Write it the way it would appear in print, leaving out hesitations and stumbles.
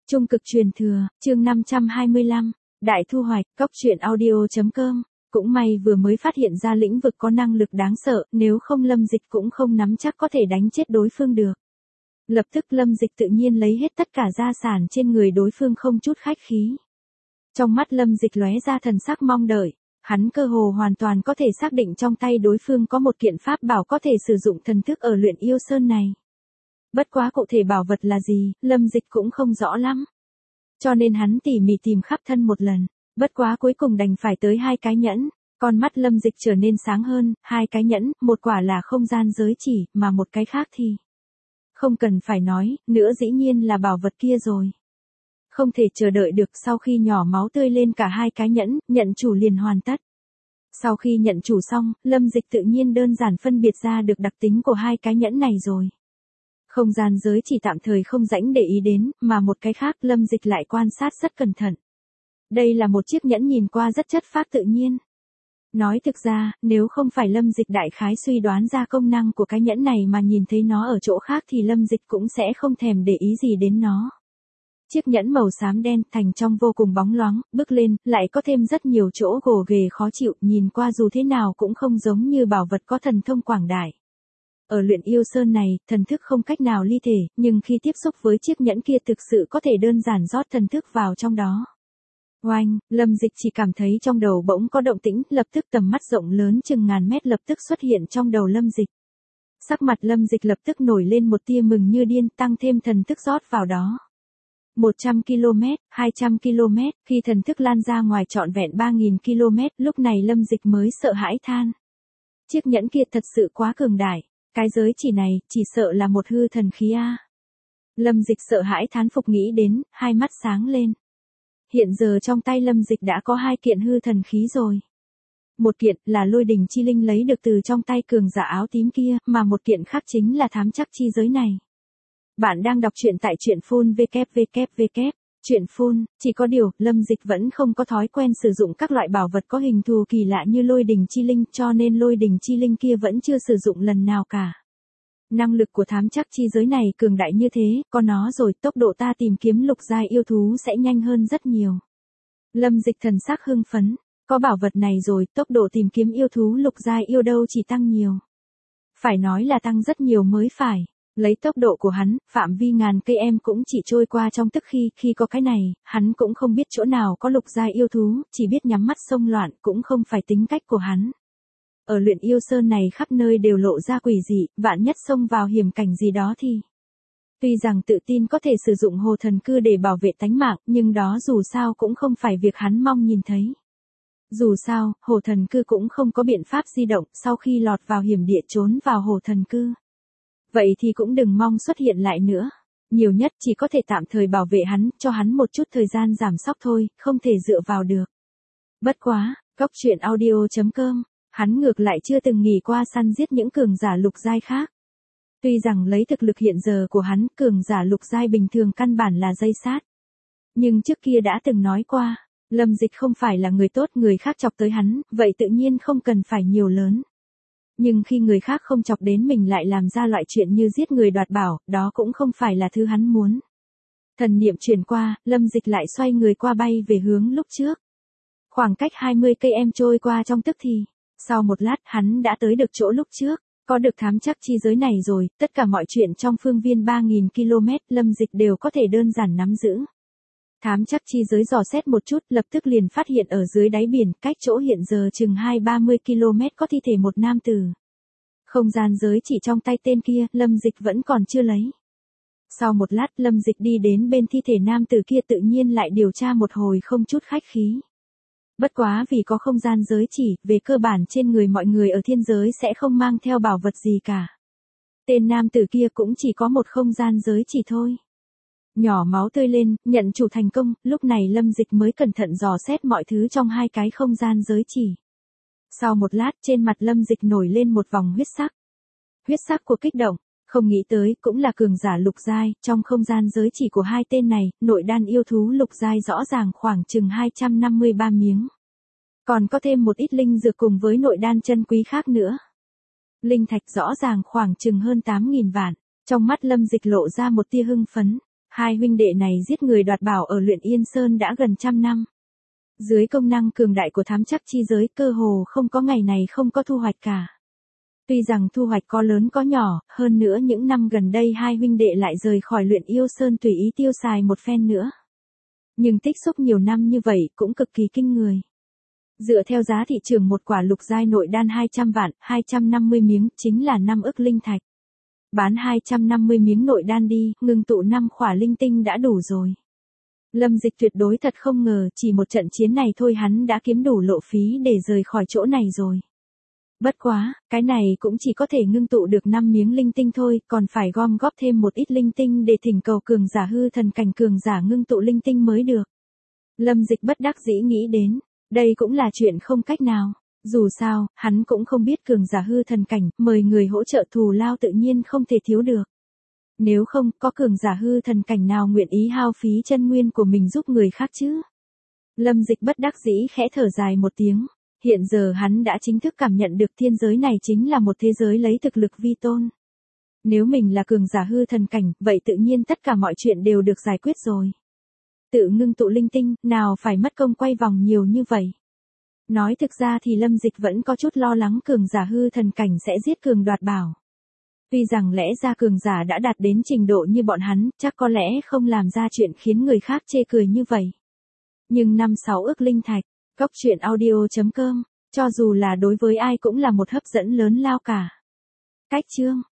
Trung cực truyền thừa, chương 525, Đại thu hoạch, cóc truyện audio.com. Cũng may vừa mới phát hiện ra lĩnh vực có năng lực đáng sợ, nếu không Lâm Dịch cũng không nắm chắc có thể đánh chết đối phương được. Lập tức Lâm Dịch tự nhiên lấy hết tất cả gia sản trên người đối phương không chút khách khí. Trong mắt Lâm Dịch lóe ra thần sắc mong đợi, hắn cơ hồ hoàn toàn có thể xác định trong tay đối phương có một kiện pháp bảo có thể sử dụng thần thức ở luyện yêu sơn này. Bất quá cụ thể bảo vật là gì, Lâm Dịch cũng không rõ lắm. Cho nên hắn tỉ mỉ tìm khắp thân một lần, bất quá cuối cùng đành phải tới 2 cái nhẫn. Con mắt Lâm Dịch trở nên sáng hơn, 2 cái nhẫn, một quả là không gian giới chỉ, mà một cái khác thì không cần phải nói, nữa dĩ nhiên là bảo vật kia rồi. Không thể chờ đợi được, sau khi nhỏ máu tươi lên cả 2 cái nhẫn, nhận chủ liền hoàn tất. Sau khi nhận chủ xong, Lâm Dịch tự nhiên đơn giản phân biệt ra được đặc tính của 2 cái nhẫn này rồi. Không gian giới chỉ tạm thời không rảnh để ý đến, mà một cái khác Lâm Dịch lại quan sát rất cẩn thận. Đây là một chiếc nhẫn nhìn qua rất chất phác tự nhiên. Nói thực ra, nếu không phải Lâm Dịch đại khái suy đoán ra công năng của cái nhẫn này mà nhìn thấy nó ở chỗ khác thì Lâm Dịch cũng sẽ không thèm để ý gì đến nó. Chiếc nhẫn màu xám đen thành trong vô cùng bóng loáng, bước lên, lại có thêm rất nhiều chỗ gồ ghề khó chịu, nhìn qua dù thế nào cũng không giống như bảo vật có thần thông quảng đại. Ở luyện yêu sơn này, thần thức không cách nào ly thể, nhưng khi tiếp xúc với chiếc nhẫn kia thực sự có thể đơn giản rót thần thức vào trong đó. Oanh, Lâm Dịch chỉ cảm thấy trong đầu bỗng có động tĩnh, lập tức tầm mắt rộng lớn chừng ngàn mét lập tức xuất hiện trong đầu Lâm Dịch. Sắc mặt Lâm Dịch lập tức nổi lên một tia mừng như điên, tăng thêm thần thức rót vào đó. 100 km, 200 km, khi thần thức lan ra ngoài trọn vẹn 3000 km, lúc này Lâm Dịch mới sợ hãi than. Chiếc nhẫn kia thật sự quá cường đại, cái giới chỉ này, chỉ sợ là một hư thần khí a. Lâm Dịch sợ hãi thán phục nghĩ đến, hai mắt sáng lên. Hiện giờ trong tay Lâm Dịch đã có 2 kiện hư thần khí rồi. Một kiện là lôi đỉnh chi linh lấy được từ trong tay cường giả áo tím kia, mà một kiện khác chính là thám chắc chi giới này. Bạn đang đọc truyện tại truyện phun www. Truyện phun, chỉ có điều, Lâm Dịch vẫn không có thói quen sử dụng các loại bảo vật có hình thù kỳ lạ như lôi đỉnh chi linh, cho nên lôi đỉnh chi linh kia vẫn chưa sử dụng lần nào cả. Năng lực của thám chắc chi giới này cường đại như thế, có nó rồi tốc độ ta tìm kiếm lục giai yêu thú sẽ nhanh hơn rất nhiều. Lâm Dịch thần sắc hưng phấn, có bảo vật này rồi tốc độ tìm kiếm yêu thú lục giai yêu đâu chỉ tăng nhiều. Phải nói là tăng rất nhiều mới phải. Lấy tốc độ của hắn, phạm vi ngàn cây em cũng chỉ trôi qua trong tức khi có cái này, hắn cũng không biết chỗ nào có lục giai yêu thú, chỉ biết nhắm mắt xông loạn, cũng không phải tính cách của hắn. Ở luyện yêu sơn này khắp nơi đều lộ ra quỷ dị, vạn nhất xông vào hiểm cảnh gì đó thì. Tuy rằng tự tin có thể sử dụng hồ thần cư để bảo vệ tánh mạng, nhưng đó dù sao cũng không phải việc hắn mong nhìn thấy. Dù sao, hồ thần cư cũng không có biện pháp di động, sau khi lọt vào hiểm địa trốn vào hồ thần cư. Vậy thì cũng đừng mong xuất hiện lại nữa. Nhiều nhất chỉ có thể tạm thời bảo vệ hắn, cho hắn một chút thời gian giảm sóc thôi, không thể dựa vào được. Bất quá, cóc truyện audio.com, hắn ngược lại chưa từng nghỉ qua săn giết những cường giả lục giai khác. Tuy rằng lấy thực lực hiện giờ của hắn, cường giả lục giai bình thường căn bản là dây sát. Nhưng trước kia đã từng nói qua, Lâm Dịch không phải là người tốt, người khác chọc tới hắn, vậy tự nhiên không cần phải nhiều lớn. Nhưng khi người khác không chọc đến mình lại làm ra loại chuyện như giết người đoạt bảo, đó cũng không phải là thứ hắn muốn. Thần niệm truyền qua, Lâm Dịch lại xoay người qua bay về hướng lúc trước. Khoảng cách 20 cây em trôi qua trong tức thì, sau một lát hắn đã tới được chỗ lúc trước, có được thám chắc chi giới này rồi, tất cả mọi chuyện trong phương viên 3000 km Lâm Dịch đều có thể đơn giản nắm giữ. Thám chắc chi giới dò xét một chút, lập tức liền phát hiện ở dưới đáy biển, cách chỗ hiện giờ chừng 20-30 km có thi thể một nam tử. Không gian giới chỉ trong tay tên kia, Lâm Dịch vẫn còn chưa lấy. Sau một lát, Lâm Dịch đi đến bên thi thể nam tử kia tự nhiên lại điều tra một hồi không chút khách khí. Bất quá vì có không gian giới chỉ, về cơ bản trên người mọi người ở thiên giới sẽ không mang theo bảo vật gì cả. Tên nam tử kia cũng chỉ có một không gian giới chỉ thôi. Nhỏ máu tươi lên, nhận chủ thành công, lúc này Lâm Dịch mới cẩn thận dò xét mọi thứ trong 2 cái không gian giới chỉ. Sau một lát trên mặt Lâm Dịch nổi lên một vòng huyết sắc. Huyết sắc của kích động, không nghĩ tới cũng là cường giả lục giai, trong không gian giới chỉ của 2 tên này, nội đan yêu thú lục giai rõ ràng khoảng chừng 253 miếng. Còn có thêm một ít linh dược cùng với nội đan chân quý khác nữa. Linh thạch rõ ràng khoảng chừng hơn 8.000 vạn, trong mắt Lâm Dịch lộ ra một tia hưng phấn. Hai huynh đệ này giết người đoạt bảo ở Luyện Yên Sơn đã gần 100 năm. Dưới công năng cường đại của thám chắc chi giới, cơ hồ không có ngày này không có thu hoạch cả. Tuy rằng thu hoạch có lớn có nhỏ, hơn nữa những năm gần đây hai huynh đệ lại rời khỏi Luyện Yêu Sơn tùy ý tiêu xài một phen nữa. Nhưng tích xúc nhiều năm như vậy cũng cực kỳ kinh người. Dựa theo giá thị trường một quả lục giai nội đan 200 vạn, 250 miếng chính là 5 ức linh thạch. Bán 250 miếng nội đan đi, ngưng tụ 5 khỏa linh tinh đã đủ rồi. Lâm Dịch tuyệt đối thật không ngờ chỉ một trận chiến này thôi hắn đã kiếm đủ lộ phí để rời khỏi chỗ này rồi. Bất quá, cái này cũng chỉ có thể ngưng tụ được 5 miếng linh tinh thôi, còn phải gom góp thêm một ít linh tinh để thỉnh cầu cường giả hư thần cảnh cường giả ngưng tụ linh tinh mới được. Lâm Dịch bất đắc dĩ nghĩ đến, đây cũng là chuyện không cách nào. Dù sao, hắn cũng không biết cường giả hư thần cảnh, mời người hỗ trợ thù lao tự nhiên không thể thiếu được. Nếu không, có cường giả hư thần cảnh nào nguyện ý hao phí chân nguyên của mình giúp người khác chứ? Lâm Dịch bất đắc dĩ khẽ thở dài một tiếng. Hiện giờ hắn đã chính thức cảm nhận được thiên giới này chính là một thế giới lấy thực lực vi tôn. Nếu mình là cường giả hư thần cảnh, vậy tự nhiên tất cả mọi chuyện đều được giải quyết rồi. Tự ngưng tụ linh tinh, nào phải mất công quay vòng nhiều như vậy. Nói thực ra thì Lâm Dịch vẫn có chút lo lắng cường giả hư thần cảnh sẽ giết cường đoạt bảo. Tuy rằng lẽ ra cường giả đã đạt đến trình độ như bọn hắn, chắc có lẽ không làm ra chuyện khiến người khác chê cười như vậy. Nhưng 5-6 ức linh thạch, Cốc truyện audio.com, cho dù là đối với ai cũng là một hấp dẫn lớn lao cả. Cách chương